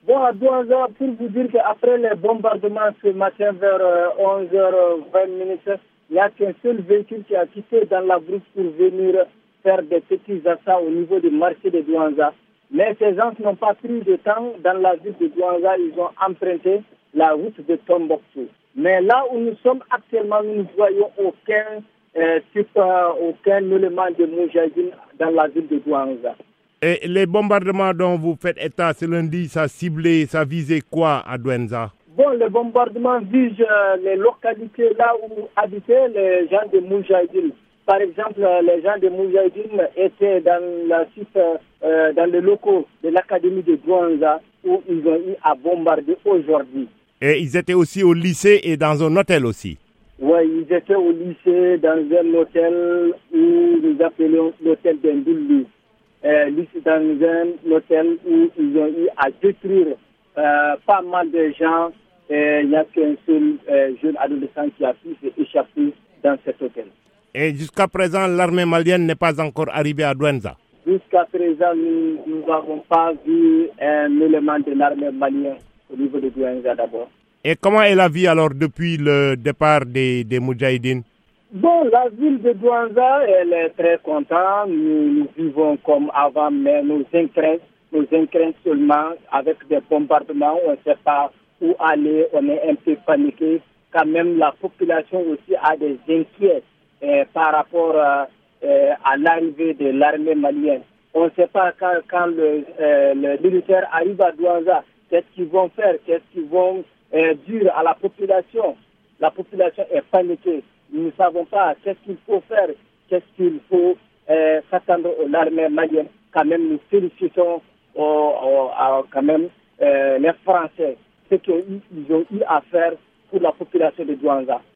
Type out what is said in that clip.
Bon, à Douanza, pour vous dire qu'après les bombardements ce matin vers 11h20, il n'y a qu'un seul véhicule qui a quitté dans la brousse pour venir faire des petits achats au niveau du marché de Douanza. Mais ces gens n'ont pas pris de temps dans la ville de Douanza, ils ont emprunté la route de Tombouctou. Mais là où nous sommes actuellement, nous ne voyons aucun élément de Moudjahidine dans la ville de Douanza. Et les bombardements dont vous faites état ce lundi, ça visait quoi à Douanza? Bon, le bombardement vise les localités là où habitaient les gens de Moudjahidine. Par exemple, les gens de Moudjahidine étaient dans les locaux de l'académie de Douanza où ils ont eu à bombarder aujourd'hui. Et ils étaient aussi au lycée et dans un hôtel aussi? Oui, ils étaient au lycée, dans un hôtel où nous appelons l'hôtel d'Indouli. Dans un hôtel où ils ont eu à détruire pas mal de gens. Il n'y a qu'un seul jeune adolescent qui a pu s'échapper dans cet hôtel. Et jusqu'à présent, l'armée malienne n'est pas encore arrivée à Douanza? Jusqu'à présent, nous n'avons pas vu un élément de l'armée malienne au niveau de Douanza d'abord. Et comment est la vie alors depuis le départ des Moudjahidines? Bon, la ville de Douanza, elle est très contente. Nous vivons comme avant, mais nous inquiétons seulement avec des bombardements. On ne sait pas où aller, on est un peu paniqué. Quand même, la population aussi a des inquiétudes par rapport à l'arrivée de l'armée malienne. On ne sait pas quand le militaire arrive à Douanza, qu'est-ce qu'ils vont faire, qu'est-ce qu'ils vont dire à la population. La population est paniquée. Nous ne savons pas qu'est-ce qu'il faut faire, qu'est-ce qu'il faut s'attendre à l'armée malienne. Quand même, nous félicitons quand même les Français, ce qu'ils ont eu à faire pour la population de Douanza.